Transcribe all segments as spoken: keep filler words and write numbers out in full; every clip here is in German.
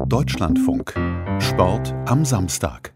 Deutschlandfunk. Sport am Samstag.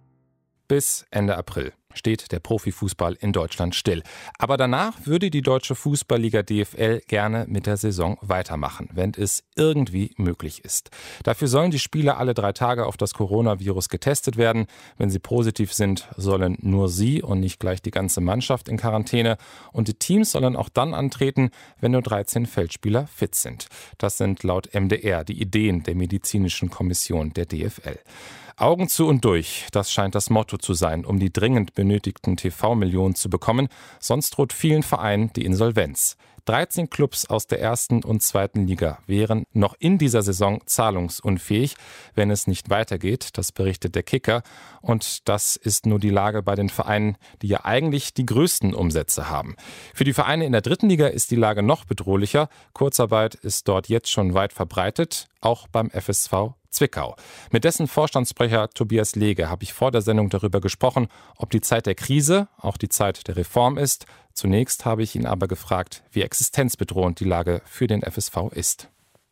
Bis Ende April steht der Profifußball in Deutschland still. Aber danach würde die Deutsche Fußballliga D F L gerne mit der Saison weitermachen, wenn es irgendwie möglich ist. Dafür sollen die Spieler alle drei Tage auf das Coronavirus getestet werden. Wenn sie positiv sind, sollen nur sie und nicht gleich die ganze Mannschaft in Quarantäne. Und die Teams sollen auch dann antreten, wenn nur dreizehn Feldspieler fit sind. Das sind laut M D R die Ideen der medizinischen Kommission der D F L. Augen zu und durch, das scheint das Motto zu sein, um die dringend benötigten T V-Millionen zu bekommen. Sonst droht vielen Vereinen die Insolvenz. dreizehn Clubs aus der ersten und zweiten Liga wären noch in dieser Saison zahlungsunfähig, wenn es nicht weitergeht, das berichtet der Kicker. Und das ist nur die Lage bei den Vereinen, die ja eigentlich die größten Umsätze haben. Für die Vereine in der dritten Liga ist die Lage noch bedrohlicher. Kurzarbeit ist dort jetzt schon weit verbreitet, auch beim F S V Zwickau. Mit dessen Vorstandssprecher Tobias Lege habe ich vor der Sendung darüber gesprochen, ob die Zeit der Krise auch die Zeit der Reform ist. Zunächst habe ich ihn aber gefragt, wie existenzbedrohend die Lage für den F S V ist.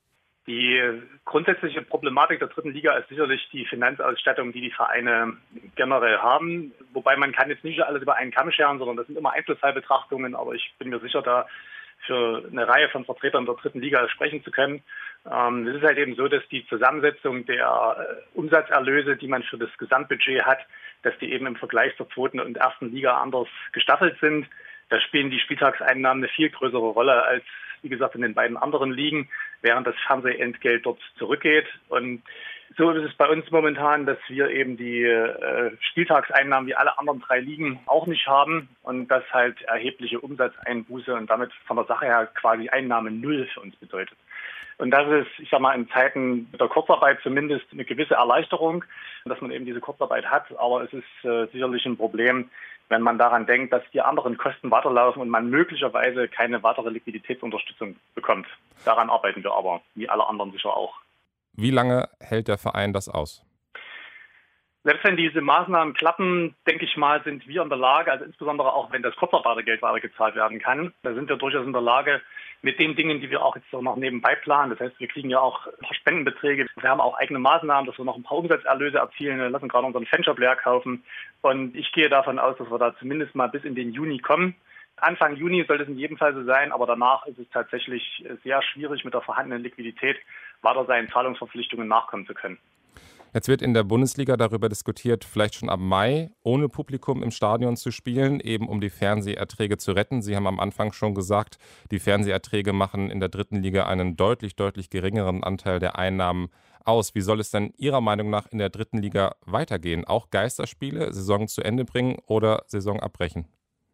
Die grundsätzliche Problematik der dritten Liga ist sicherlich die Finanzausstattung, die die Vereine generell haben. Wobei man kann jetzt nicht alles über einen Kamm scheren, sondern das sind immer Einzelfallbetrachtungen. Aber ich bin mir sicher, da für eine Reihe von Vertretern der dritten Liga sprechen zu können. Ähm, es ist halt eben so, dass die Zusammensetzung der äh, Umsatzerlöse, die man für das Gesamtbudget hat, dass die eben im Vergleich zur zweiten und ersten Liga anders gestaffelt sind. Da spielen die Spieltagseinnahmen eine viel größere Rolle als, wie gesagt, in den beiden anderen Ligen, während das Fernsehentgelt dort zurückgeht. Und so ist es bei uns momentan, dass wir eben die äh, Spieltagseinnahmen wie alle anderen drei Ligen auch nicht haben und das halt erhebliche Umsatzeinbuße und damit von der Sache her quasi Einnahme null für uns bedeutet. Und das ist, ich sag mal, in Zeiten der Kurzarbeit zumindest eine gewisse Erleichterung, dass man eben diese Kurzarbeit hat. Aber es ist äh, sicherlich ein Problem, wenn man daran denkt, dass die anderen Kosten weiterlaufen und man möglicherweise keine weitere Liquiditätsunterstützung bekommt. Daran arbeiten wir aber, wie alle anderen sicher auch. Wie lange hält der Verein das aus? Selbst wenn diese Maßnahmen klappen, denke ich mal, sind wir in der Lage, also insbesondere auch wenn das Kurzarbeitergeld weitergezahlt werden kann, da sind wir durchaus in der Lage, mit den Dingen, die wir auch jetzt noch nebenbei planen. Das heißt, wir kriegen ja auch ein paar Spendenbeträge. Wir haben auch eigene Maßnahmen, dass wir noch ein paar Umsatzerlöse erzielen. Wir lassen gerade unseren Fanshop leer kaufen. Und ich gehe davon aus, dass wir da zumindest mal bis in den Juni kommen. Anfang Juni soll es in jedem Fall so sein, aber danach ist es tatsächlich sehr schwierig, mit der vorhandenen Liquidität weiter seinen Zahlungsverpflichtungen nachkommen zu können. Jetzt wird in der Bundesliga darüber diskutiert, vielleicht schon ab Mai ohne Publikum im Stadion zu spielen, eben um die Fernseherträge zu retten. Sie haben am Anfang schon gesagt, die Fernseherträge machen in der dritten Liga einen deutlich, deutlich geringeren Anteil der Einnahmen aus. Wie soll es denn Ihrer Meinung nach in der dritten Liga weitergehen? Auch Geisterspiele, Saison zu Ende bringen oder Saison abbrechen?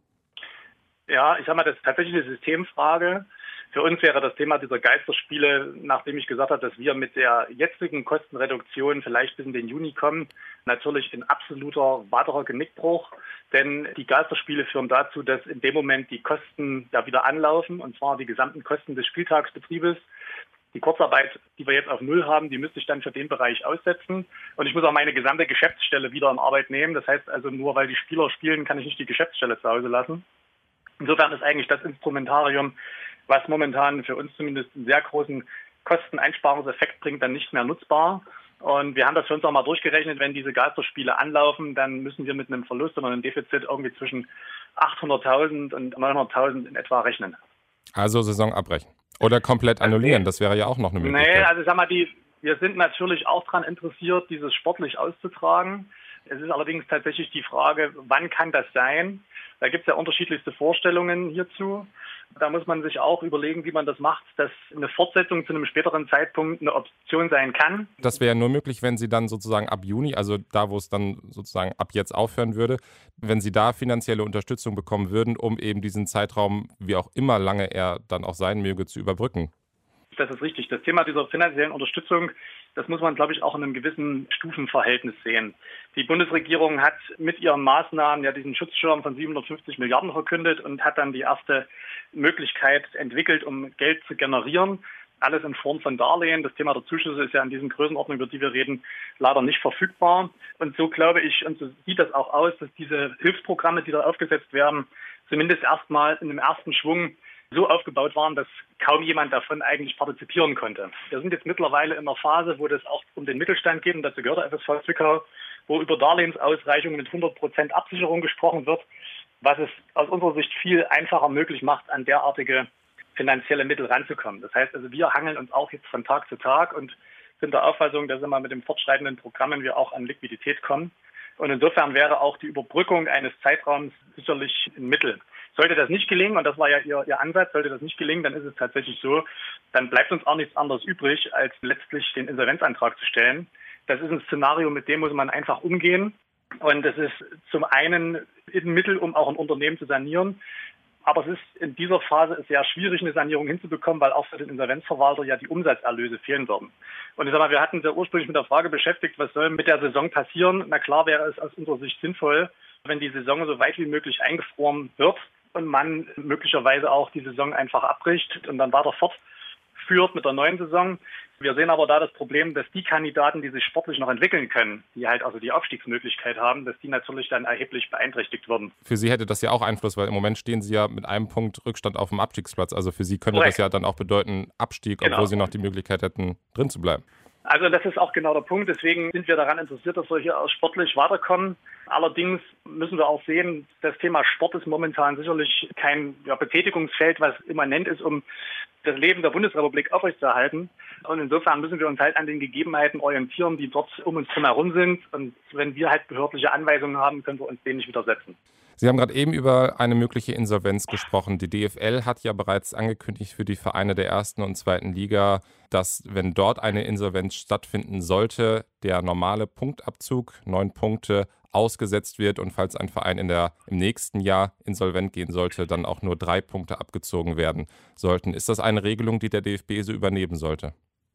Ja, ich sag mal, das ist tatsächlich eine Systemfrage. Für uns wäre das Thema dieser Geisterspiele, nachdem ich gesagt habe, dass wir mit der jetzigen Kostenreduktion vielleicht bis in den Juni kommen, natürlich ein absoluter weiterer Genickbruch. Denn die Geisterspiele führen dazu, dass in dem Moment die Kosten ja wieder anlaufen, und zwar die gesamten Kosten des Spieltagsbetriebes. Die Kurzarbeit, die wir jetzt auf Null haben, die müsste ich dann für den Bereich aussetzen. Und ich muss auch meine gesamte Geschäftsstelle wieder in Arbeit nehmen. Das heißt also, nur weil die Spieler spielen, kann ich nicht die Geschäftsstelle zu Hause lassen. Insofern ist eigentlich das Instrumentarium, was momentan für uns zumindest einen sehr großen Kosteneinsparungseffekt bringt, dann nicht mehr nutzbar. Und wir haben das für uns auch mal durchgerechnet, wenn diese Geisterspiele anlaufen, dann müssen wir mit einem Verlust oder einem Defizit irgendwie zwischen achthunderttausend und neunhunderttausend in etwa rechnen. Also Saison abbrechen. Oder komplett annullieren, das wäre ja auch noch eine Möglichkeit. Nee, also sag mal, die, wir sind natürlich auch daran interessiert, dieses sportlich auszutragen. Es ist allerdings tatsächlich die Frage, wann kann das sein? Da gibt es ja unterschiedlichste Vorstellungen hierzu. Da muss man sich auch überlegen, wie man das macht, dass eine Fortsetzung zu einem späteren Zeitpunkt eine Option sein kann. Das wäre nur möglich, wenn Sie dann sozusagen ab Juni, also da, wo es dann sozusagen ab jetzt aufhören würde, wenn Sie da finanzielle Unterstützung bekommen würden, um eben diesen Zeitraum, wie auch immer lange er dann auch sein möge, zu überbrücken. Das ist richtig. Das Thema dieser finanziellen Unterstützung, das muss man, glaube ich, auch in einem gewissen Stufenverhältnis sehen. Die Bundesregierung hat mit ihren Maßnahmen ja diesen Schutzschirm von siebenhundertfünfzig Milliarden verkündet und hat dann die erste Möglichkeit entwickelt, um Geld zu generieren. Alles in Form von Darlehen. Das Thema der Zuschüsse ist ja in diesen Größenordnungen, über die wir reden, leider nicht verfügbar. Und so glaube ich, und so sieht das auch aus, dass diese Hilfsprogramme, die da aufgesetzt werden, zumindest erstmal in dem ersten Schwung so aufgebaut waren, dass kaum jemand davon eigentlich partizipieren konnte. Wir sind jetzt mittlerweile in einer Phase, wo das auch um den Mittelstand geht, und dazu gehört der F S V Zwickau, wo über Darlehensausreichung mit hundert Prozent Absicherung gesprochen wird, was es aus unserer Sicht viel einfacher möglich macht, an derartige finanzielle Mittel ranzukommen. Das heißt also, wir hangeln uns auch jetzt von Tag zu Tag und sind der Auffassung, dass immer mit den fortschreitenden Programmen wir auch an Liquidität kommen. Und insofern wäre auch die Überbrückung eines Zeitraums sicherlich ein Mittel. Sollte das nicht gelingen, und das war ja Ihr, Ihr Ansatz, sollte das nicht gelingen, dann ist es tatsächlich so, dann bleibt uns auch nichts anderes übrig, als letztlich den Insolvenzantrag zu stellen. Das ist ein Szenario, mit dem muss man einfach umgehen. Und es ist zum einen ein Mittel, um auch ein Unternehmen zu sanieren. Aber es ist in dieser Phase sehr schwierig, eine Sanierung hinzubekommen, weil auch für den Insolvenzverwalter ja die Umsatzerlöse fehlen würden. Und ich sag mal, wir hatten uns ja ursprünglich mit der Frage beschäftigt, was soll mit der Saison passieren? Na klar wäre es aus unserer Sicht sinnvoll, wenn die Saison so weit wie möglich eingefroren wird und man möglicherweise auch die Saison einfach abbricht und dann weiter fortführt mit der neuen Saison. Wir sehen aber da das Problem, dass die Kandidaten, die sich sportlich noch entwickeln können, die halt also die Aufstiegsmöglichkeit haben, dass die natürlich dann erheblich beeinträchtigt würden. Für Sie hätte das ja auch Einfluss, weil im Moment stehen Sie ja mit einem Punkt Rückstand auf dem Abstiegsplatz. Also für Sie könnte Korrekt. Das ja dann auch bedeuten Abstieg, Genau. Obwohl Sie noch die Möglichkeit hätten, drin zu bleiben. Also das ist auch genau der Punkt. Deswegen sind wir daran interessiert, dass wir hier auch sportlich weiterkommen. Allerdings müssen wir auch sehen, das Thema Sport ist momentan sicherlich kein ja, Betätigungsfeld, was immanent ist, um das Leben der Bundesrepublik aufrechtzuerhalten. Und insofern müssen wir uns halt an den Gegebenheiten orientieren, die dort um uns herum sind. Und wenn wir halt behördliche Anweisungen haben, können wir uns denen nicht widersetzen. Sie haben gerade eben über eine mögliche Insolvenz gesprochen. Die D F L hat ja bereits angekündigt für die Vereine der ersten und zweiten Liga, dass, wenn dort eine Insolvenz stattfinden sollte, der normale Punktabzug, neun Punkte, ausgesetzt wird und falls ein Verein in der, im nächsten Jahr insolvent gehen sollte, dann auch nur drei Punkte abgezogen werden sollten. Ist das eine Regelung, die der D F B so übernehmen sollte?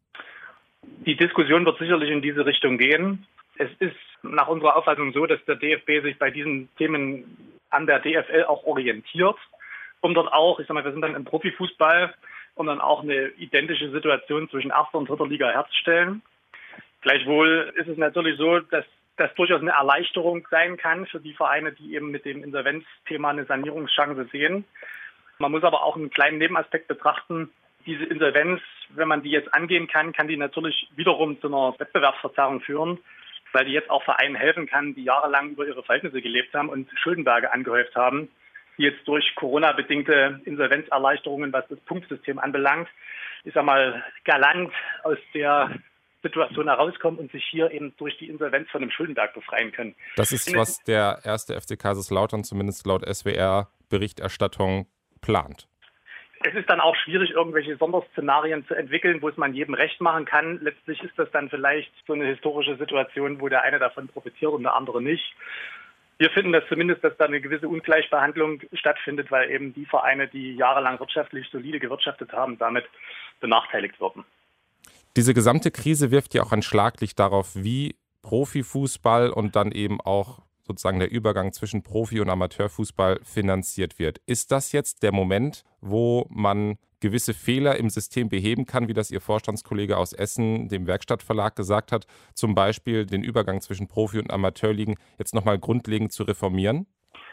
Die Diskussion wird sicherlich in diese Richtung gehen. Es ist nach unserer Auffassung so, dass der D F B sich bei diesen Themen an der D F L auch orientiert, um dort auch, ich sag mal, wir sind dann im Profifußball, um dann auch eine identische Situation zwischen erster und dritter Liga herzustellen. Gleichwohl ist es natürlich so, dass das durchaus eine Erleichterung sein kann für die Vereine, die eben mit dem Insolvenzthema eine Sanierungschance sehen. Man muss aber auch einen kleinen Nebenaspekt betrachten. Diese Insolvenz, wenn man die jetzt angehen kann, kann die natürlich wiederum zu einer Wettbewerbsverzerrung führen, weil die jetzt auch Vereinen helfen kann, die jahrelang über ihre Verhältnisse gelebt haben und Schuldenberge angehäuft haben, die jetzt durch Corona-bedingte Insolvenzerleichterungen, was das Punktsystem anbelangt, ich sag mal, galant aus der Situation herauskommen und sich hier eben durch die Insolvenz von dem Schuldenberg befreien können. Das ist, was der erste F C Kaiserslautern zumindest laut S W R-Berichterstattung plant. Es ist dann auch schwierig, irgendwelche Sonderszenarien zu entwickeln, wo es man jedem recht machen kann. Letztlich ist das dann vielleicht so eine historische Situation, wo der eine davon profitiert und der andere nicht. Wir finden das zumindest, dass da eine gewisse Ungleichbehandlung stattfindet, weil eben die Vereine, die jahrelang wirtschaftlich solide gewirtschaftet haben, damit benachteiligt werden. Diese gesamte Krise wirft ja auch ein Schlaglicht darauf, wie Profifußball und dann eben auch sozusagen der Übergang zwischen Profi- und Amateurfußball finanziert wird. Ist das jetzt der Moment, wo man gewisse Fehler im System beheben kann, wie das Ihr Vorstandskollege aus Essen dem Werkstattverlag gesagt hat, zum Beispiel den Übergang zwischen Profi- und Amateurligen jetzt nochmal grundlegend zu reformieren?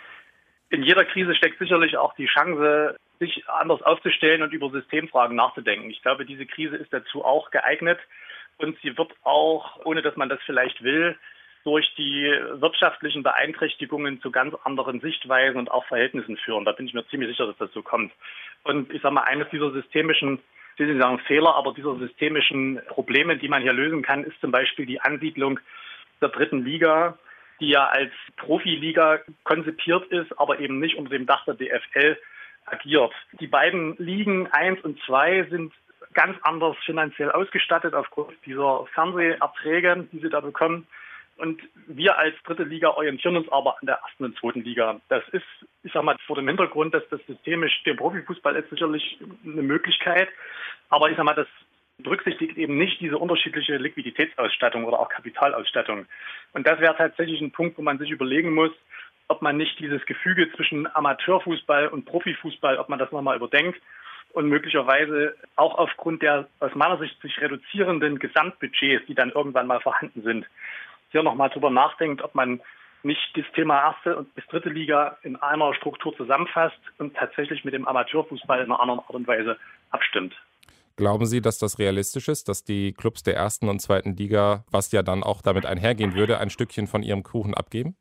In jeder Krise steckt sicherlich auch die Chance, sich anders aufzustellen und über Systemfragen nachzudenken. Ich glaube, diese Krise ist dazu auch geeignet und sie wird auch, ohne dass man das vielleicht will, durch die wirtschaftlichen Beeinträchtigungen zu ganz anderen Sichtweisen und auch Verhältnissen führen. Da bin ich mir ziemlich sicher, dass das so kommt. Und ich sage mal, eines dieser systemischen, ich will nicht sagen Fehler, aber dieser systemischen Probleme, die man hier lösen kann, ist zum Beispiel die Ansiedlung der dritten Liga, die ja als Profiliga konzipiert ist, aber eben nicht unter dem Dach der D F L agiert. Die beiden Ligen eins und zwei sind ganz anders finanziell ausgestattet aufgrund dieser Fernseherträge, die sie da bekommen. Und wir als dritte Liga orientieren uns aber an der ersten und zweiten Liga. Das ist, ich sag mal, vor dem Hintergrund, dass das systemisch der Profifußball ist, sicherlich eine Möglichkeit. Aber ich sag mal, das berücksichtigt eben nicht diese unterschiedliche Liquiditätsausstattung oder auch Kapitalausstattung. Und das wäre tatsächlich ein Punkt, wo man sich überlegen muss, ob man nicht dieses Gefüge zwischen Amateurfußball und Profifußball, ob man das nochmal überdenkt und möglicherweise auch aufgrund der aus meiner Sicht sich reduzierenden Gesamtbudgets, die dann irgendwann mal vorhanden sind, hier nochmal drüber nachdenkt, ob man nicht das Thema erste und bis dritte Liga in einer Struktur zusammenfasst und tatsächlich mit dem Amateurfußball in einer anderen Art und Weise abstimmt. Glauben Sie, dass das realistisch ist, dass die Clubs der ersten und zweiten Liga, was ja dann auch damit einhergehen würde, ein Stückchen von ihrem Kuchen abgeben?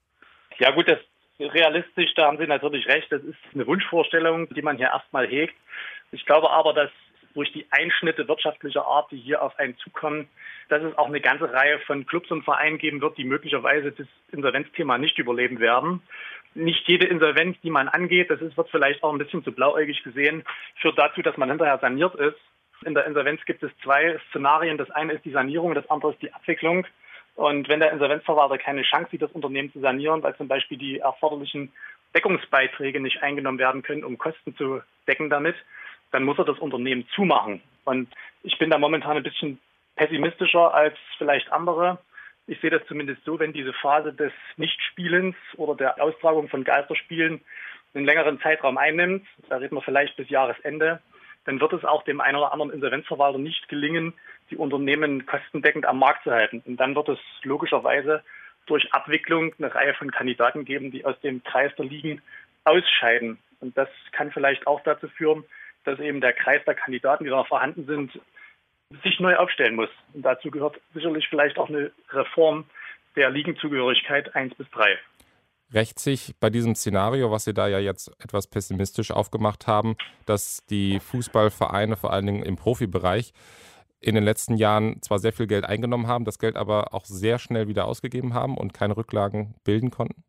Ja gut, das ist realistisch, da haben Sie natürlich recht. Das ist eine Wunschvorstellung, die man hier erstmal hegt. Ich glaube aber, dass durch die Einschnitte wirtschaftlicher Art, die hier auf einen zukommen, dass es auch eine ganze Reihe von Clubs und Vereinen geben wird, die möglicherweise das Insolvenzthema nicht überleben werden. Nicht jede Insolvenz, die man angeht, das ist, wird vielleicht auch ein bisschen zu blauäugig gesehen, führt dazu, dass man hinterher saniert ist. In der Insolvenz gibt es zwei Szenarien. Das eine ist die Sanierung, das andere ist die Abwicklung. Und wenn der Insolvenzverwalter keine Chance sieht, das Unternehmen zu sanieren, weil zum Beispiel die erforderlichen Deckungsbeiträge nicht eingenommen werden können, um Kosten zu decken damit, dann muss er das Unternehmen zumachen. Und ich bin da momentan ein bisschen pessimistischer als vielleicht andere. Ich sehe das zumindest so, wenn diese Phase des Nichtspielens oder der Austragung von Geisterspielen einen längeren Zeitraum einnimmt, da reden wir vielleicht bis Jahresende, dann wird es auch dem einen oder anderen Insolvenzverwalter nicht gelingen, die Unternehmen kostendeckend am Markt zu halten. Und dann wird es logischerweise durch Abwicklung eine Reihe von Kandidaten geben, die aus dem Kreis der Ligen ausscheiden. Und das kann vielleicht auch dazu führen, dass eben der Kreis der Kandidaten, die da vorhanden sind, sich neu aufstellen muss. Und dazu gehört sicherlich vielleicht auch eine Reform der Ligenzugehörigkeit eins bis drei. Rächt sich bei diesem Szenario, was Sie da ja jetzt etwas pessimistisch aufgemacht haben, dass die Fußballvereine, vor allen Dingen im Profibereich, in den letzten Jahren zwar sehr viel Geld eingenommen haben, das Geld aber auch sehr schnell wieder ausgegeben haben und keine Rücklagen bilden konnten?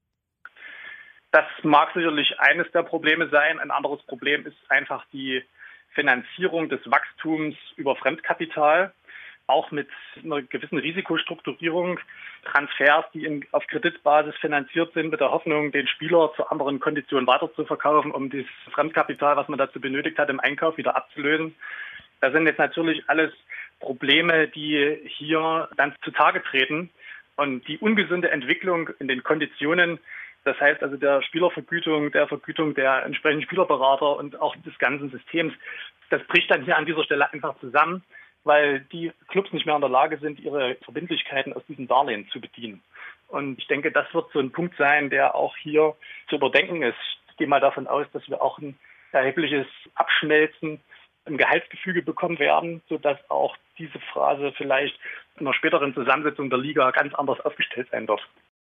Das mag sicherlich eines der Probleme sein. Ein anderes Problem ist einfach die Finanzierung des Wachstums über Fremdkapital, auch mit einer gewissen Risikostrukturierung, Transfers, die in, auf Kreditbasis finanziert sind, mit der Hoffnung, den Spieler zu anderen Konditionen weiterzuverkaufen, um das Fremdkapital, was man dazu benötigt hat, im Einkauf wieder abzulösen. Das sind jetzt natürlich alles Probleme, die hier dann zutage treten. Und die ungesunde Entwicklung in den Konditionen, das heißt also der Spielervergütung, der Vergütung der entsprechenden Spielerberater und auch des ganzen Systems, das bricht dann hier an dieser Stelle einfach zusammen, weil die Clubs nicht mehr in der Lage sind, ihre Verbindlichkeiten aus diesen Darlehen zu bedienen. Und ich denke, das wird so ein Punkt sein, der auch hier zu überdenken ist. Ich gehe mal davon aus, dass wir auch ein erhebliches Abschmelzen im Gehaltsgefüge bekommen werden, sodass auch diese Phase vielleicht in einer späteren Zusammensetzung der Liga ganz anders aufgestellt sein wird.